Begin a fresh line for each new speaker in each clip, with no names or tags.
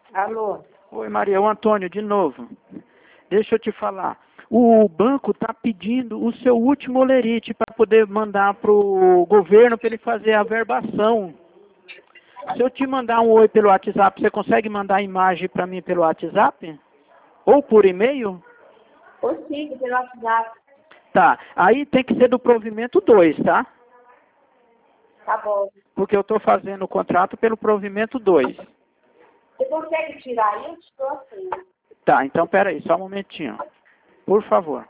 Alô?
Oi, Maria, o Antônio de novo. Deixa eu te falar. O banco está pedindo o seu último olerite para poder mandar para o governo para ele fazer a verbação. Se eu te mandar um oi pelo WhatsApp, você consegue mandar a imagem para mim pelo WhatsApp? Ou por e-mail?
Consigo, pelo WhatsApp.
Tá. Aí tem que ser do provimento 2, tá?
Tá bom.
Porque eu estou fazendo o contrato pelo provimento 2.
Você consegue tirar aí? Eu estou assim.
Tá, então peraí, só um momentinho. Por favor.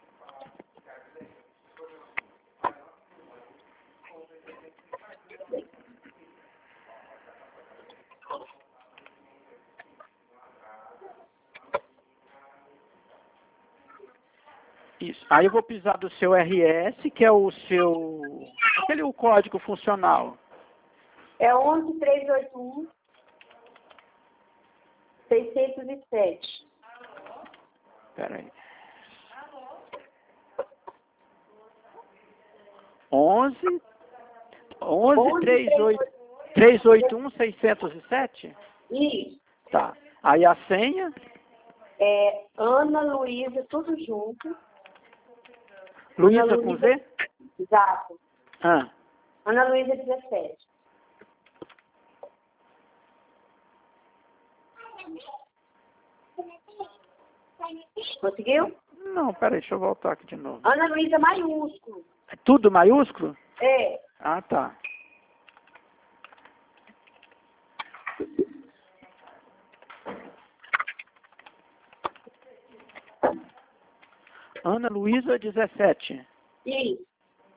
Isso. Aí eu vou precisar do seu RS, que é o seu... aquele o código funcional.
É 11381 607.
Peraí. 11 381 607?
Isso.
Tá. Aí a senha?
É Ana Luísa, tudo junto.
Luísa
Ana
com
Luísa,
Z?
exato.
Ah.
Ana Luísa 17. Conseguiu?
Não, peraí, deixa eu voltar aqui de novo.
Ana Luísa maiúsculo.
É tudo maiúsculo?
É.
Ah, tá. Ana Luísa 17.
Isso.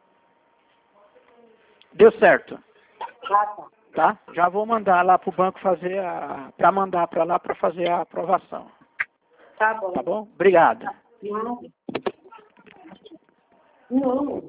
Deu certo.
Ah, tá.
Tá? Já vou mandar lá pro banco fazer para mandar para lá para fazer a aprovação.
Tá bom.
Tá bom? Obrigado.
Não. Não.